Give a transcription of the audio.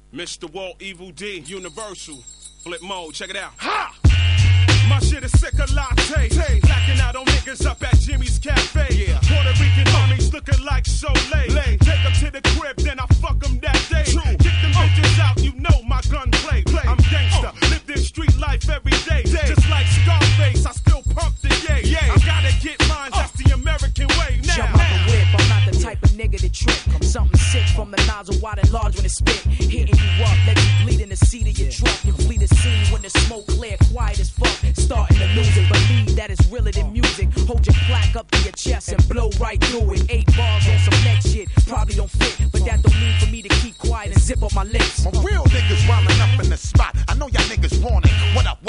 Mr. Walt Evil D, Universal, Flip Mode, check it out. Ha! My shit is sick of latte. Blacking out on niggas up at Jimmy's Cafe. Yeah. Puerto Rican homies looking like Soleil. Take them to the crib, then I fuck them that day. True. Kick them bitches out, you know my gunplay. I'm gangsta, live this street life every day. Just like Scarface, I still pump the yay. I gotta get mine, that's the American way. Now, jump out the whip, I'm not the type of nigga to trip. Something sick from the nozzle, wide and large when it spit. Hitting you up, let you bleed in the seat of your truck. You flee the scene when the smoke clear, quiet as fuck. Starting to lose it, believe that it's realer than music. Hold your plaque up to your chest and blow right through it. 8 bars on some next shit, probably don't fit, but that don't mean for me to keep quiet and zip up my lips. My real niggas wildin' up in the spot. I know y'all niggas want it. What up?